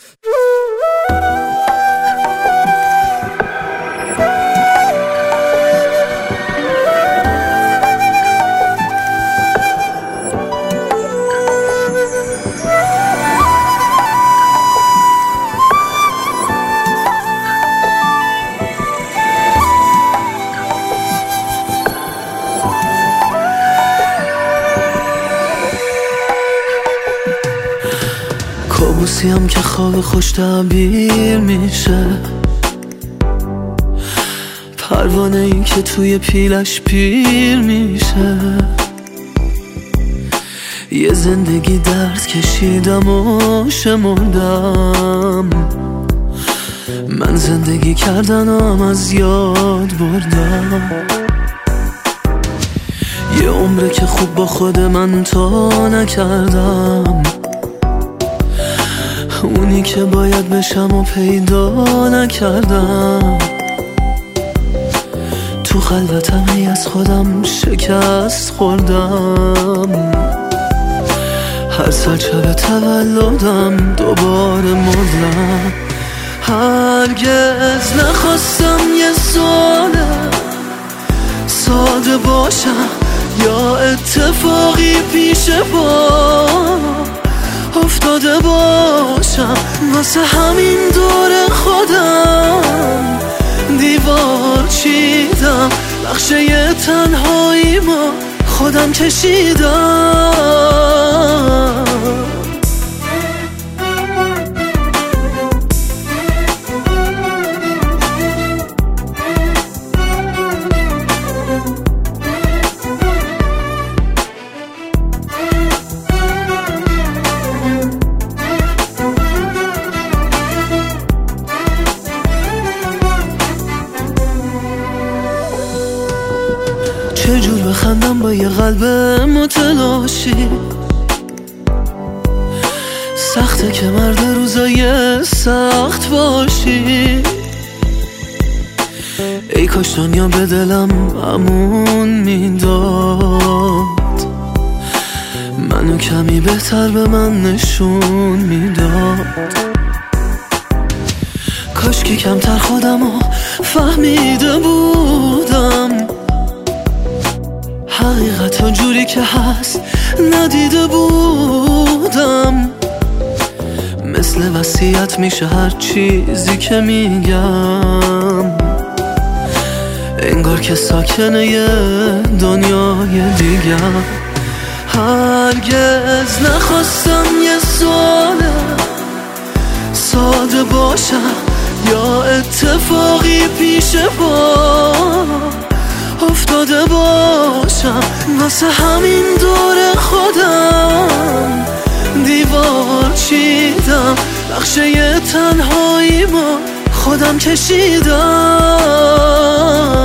کابوسیم که خواب خوش تعبیر میشه، پروانه ای که توی پیلش پیر میشه. یه زندگی درد کشیدم و شمردم، من زندگی کردنم از یاد بردم. یه عمره که خوب با خود من تا نکردم، اونی که باید بشم و پیدا نکردم. تو خلوتم هی از خودم شکست خوردم، هر سال شب تولدم دوباره مردم. هرگز نخواستم یه ساده باشم یا اتفاقی پیش پا افتاده باشم. واسه همین دور خودم دیوار چیدم، بخشه ی تنهایی ما خودم کشیدم. چجور بخندم با یه قلب متلاشی؟ سخته که مرد روزای سخت باشی. ای کاش دنیا به دلم امون میداد، منو کمی بهتر به من نشون میداد. کاش که کمتر خودمو فهمیده بودم، حقیقت جوری که هست ندیده بودم. مثل وصیت میشه هر چیزی که میگم، انگار که ساکنه یه دنیای دیگم. هرگز نخواستم یه ساده باشم یا اتفاقی پیش پا افتاده باشم. واسه همین دور خودم دیوار چیدم، بخشه ی تنهایی ما خودم کشیدم.